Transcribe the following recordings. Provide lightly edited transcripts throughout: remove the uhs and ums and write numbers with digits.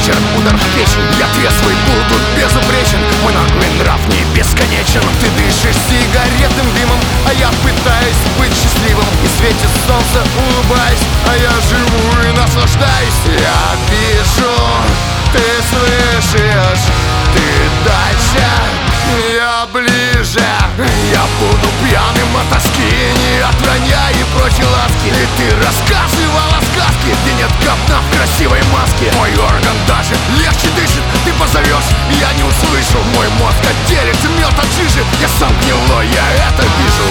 вечер, удар в печень. Я трезвый, буду безупречен. Мой наглый нрав не бесконечен. Ты дышишь сигаретным дымом, а я пытаюсь быть счастливым. И светит солнце, улыбаюсь, а я живу и наслаждаюсь. Я пишу, ты слышишь, ты дальше, я ближе. Я буду пьяным от тоски, не от вранья и прочей ласки. И ты рассказывала сказки, где нет говна в красивой маске. Мой орган даже легче дышит, ты позовешь, я не услышу. Мой мозг отделит мед от жижи, я сам гнилой, я это вижу.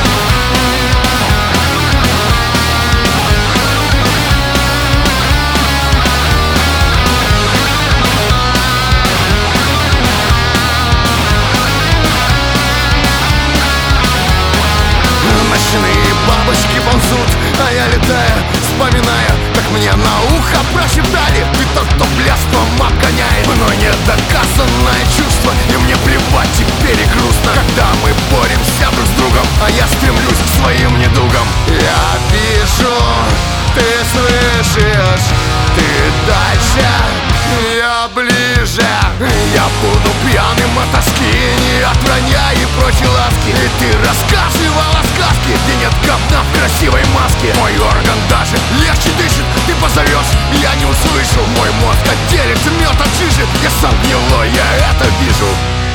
Ночные бабочки ползут, а я летаю, вспоминая, как мне на ухо прошептали: ты тот, кто блеском обгоняет. Мной недоказанное чувство, и мне плевать, теперь и грустно, когда мы боремся друг с другом, а я стремлюсь к своим недугам. Я пишу, ты слышишь, ты дальше, я ближе. Я буду пьяным от тоски, не от вранья и прочей ласки. И ты рассказывала сказки, где нет говна в красивой маске. Мой орган даже легче дышит, ты позовешь, я не услышу. Мой мозг отделит мед от жижи, я сам гнилой, я это вижу.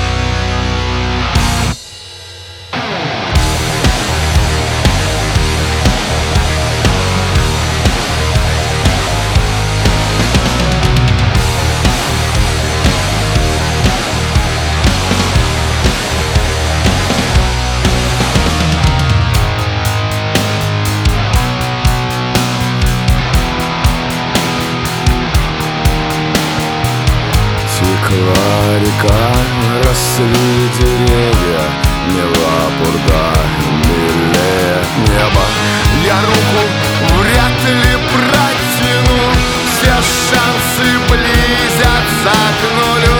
Текла река, росли деревья, мела пурга, милее небо. Я руку вряд ли протяну, все шансы близятся к нулю.